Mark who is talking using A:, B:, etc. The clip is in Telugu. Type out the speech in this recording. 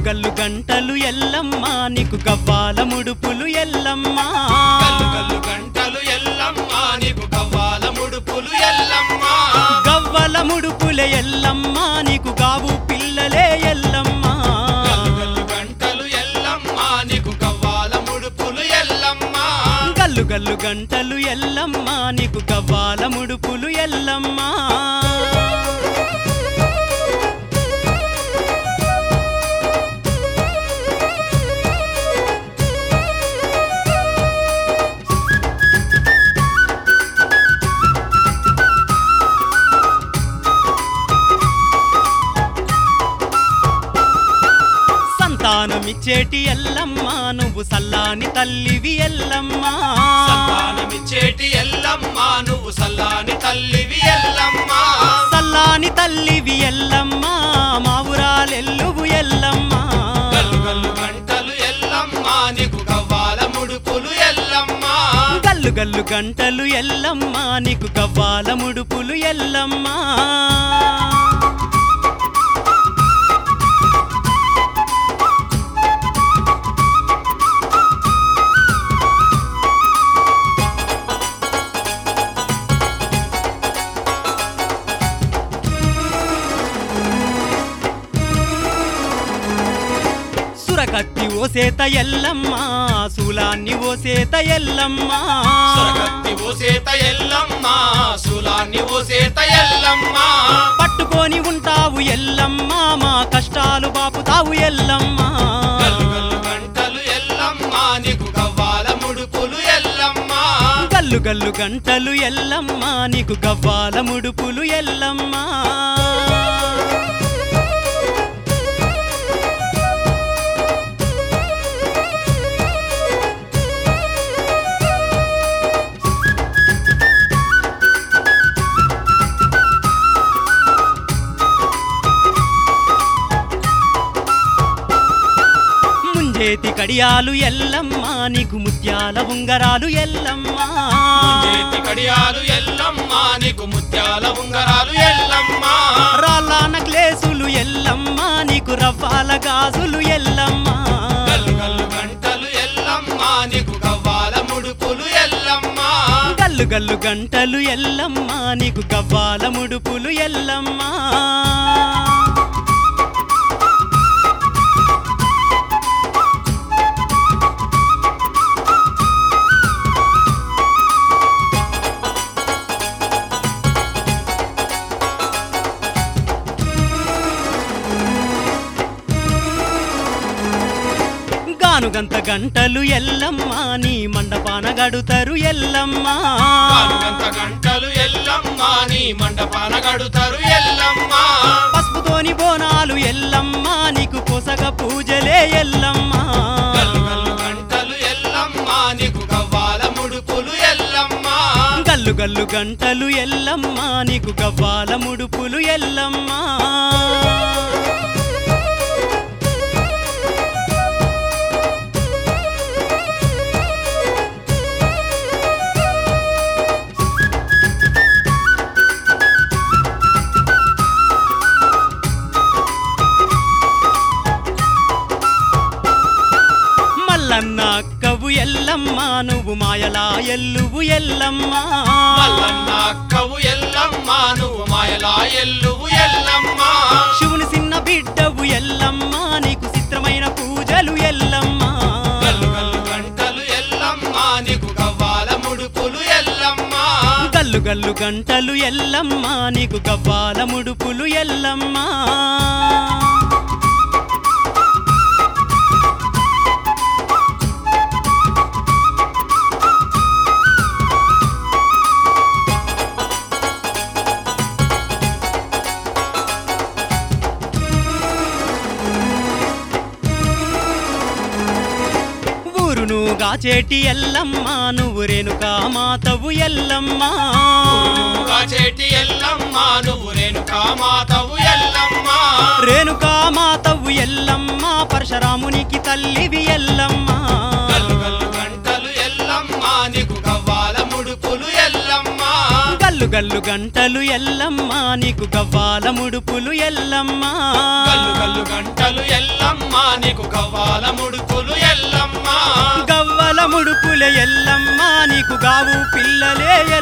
A: గల్లు గంటలు ఎల్లమ్మ నీకు గవ్వాల ముడుపులు ఎల్లమ్మ
B: గల్లు గల్లు గంటలు ఎల్లమ్మ నీకు గవ్వాల ముడుపులు ఎల్లమ్మ
A: గవ్వల ముడుపులే ఎల్లమ్మ నీకు గావు పిల్లలే ఎల్లమ్మ
B: గల్లు గల్లు గంటలు ఎల్లమ్మ నీకు గవ్వాల ముడుపులు ఎల్లమ్మ
A: గల్లు గల్లు గంటలు ఎల్లమ్మ నీకు గవ్వాల ముడుపులు ఎల్లమ్మ సంతానమిచ్చేటి ఎల్లమ్మ నువ్వు సల్లాని తల్లివి ఎల్లమ్మ
B: సంతానమిచ్చేటి ఎల్లమ్మ నువ్వు సల్లాని తల్లివి ఎల్లమ్మ
A: సల్లాని తల్లివి ఎల్లమ్మ మా ఊరాలెల్లువు ఎల్లమ్మ
B: గల్లు గల్లు గంటలు ఎల్లమ్మ నీకు గవ్వాల ముడుపులు ఎల్లమ్మ
A: గల్లు గల్లు గంటలు ఎల్లమ్మ నీకు గవ్వాల ముడుపులు ఎల్లమ్మ సురకత్తి ఓసేత ఎల్లమ్మ శూలాన్ని ఓసేత ఎల్లమ్మ
B: సొరగత్తి ఓసేత ఎల్లమ్మ శూలాన్ని ఓసేత ఎల్లమ్మ
A: పట్టుకొని ఉంటావు ఎల్లమ్మ మా కష్టాలు బాపుతావు ఎల్లమ్మ
B: గల్లు గల్లు గంటలు ఎల్లమ్మ నీకు గవ్వాల ముడుపులు ఎల్లమ్మ
A: గల్లు గల్లు గంటలు ఎల్లమ్మ నీకు గవ్వాల ముడుపులు ఎల్లమ్మ చేతి కడియాలు ఎల్లమ్మ నీకు ముత్యాల ఉంగరాలు ఎల్లమ్మ
B: చేతి కడియాలు ఎల్లమ్మ నీకు ముత్యాల ఉంగరాలు ఎల్లమ్మ
A: రాళ్ళ నక్లేసులు ఎల్లమ్మ నీకు రవ్వాల గాజులు ఎల్లమ్మ
B: గల్లు గల్లు గంటలు ఎల్లమ్మ నీకు గవ్వాల ముడుపులు ఎల్లమ్మ
A: గల్లు గల్లు గంటలు ఎల్లమ్మ నీకు గవ్వాల ముడుపులు ఎల్లమ్మ గానుగంత గంటలు ఎల్లమ్మ నీ మండపాన గడుతరు ఎల్లమ్మ
B: గానుగంత గంటలు ఎల్లమ్మ నీ మండపాన గడుతరు ఎల్లమ్మ
A: పసుపుతోని బోనాలు ఎల్లమ్మ నీకు పొసగ పూజలే ఎల్లమ్మ
B: గల్లు గల్లు గంటలు ఎల్లమ్మ నీకు గవ్వాల ముడుపులు ఎల్లమ్మ
A: గల్లు గల్లు గంటలు ఎల్లమ్మ నీకు గవ్వాల ముడుపులు ఎల్లమ్మ మల్లన్న అక్కవు ఎల్లమ్మ నువ్వు మాయలా ఎల్లువు ఎల్లమ్మ
B: మల్లన్న అక్కవు ఎల్లమ్మ నువ్వు మాయలా ఎల్లువు ఎల్లమ్మ
A: శివుని చిన్న బిడ్డవు ఎల్లమ్మ నీకు చిత్రమైన పూజలు ఎల్లమ్మ
B: గల్లు గల్లు గంటలు ఎల్లమ్మ నీకు గవ్వాల ముడుపులు ఎల్లమ్మ
A: గల్లు గల్లు గంటలు ఎల్లమ్మ నీకు గవ్వాల ముడుపులు ఎల్లమ్మ ఊరును గాచేటి ఎల్లమ్మ నువ్వు రేణుకా మాతవు ఎల్లమ్మ
B: చేటి ఎల్లమ్మ నువ్వు రేణుకా మాతవు ఎల్లమ్మ
A: రేణుకా మాతవు ఎల్లమ్మ పరశురామునికి తల్లివి ఎల్లమ్మ
B: గల్లు గల్లు గంటలు ఎల్లమ్మ నీకు గవ్వాల ముడుపులు ఎల్లమ్మ
A: గల్లు గల్లు గంటలు ఎల్లమ్మ నీకు గవ్వాల ముడుపులు ఎల్లమ్మ
B: గల్లు గల్లు గంటలు ఎల్లమ్మ నీకు గవ్వాల ముడుపులు ఎల్లమ్మ
A: గవ్వల ముడుపుల ఎల్లమ్మ నీకు గావు పిల్లలే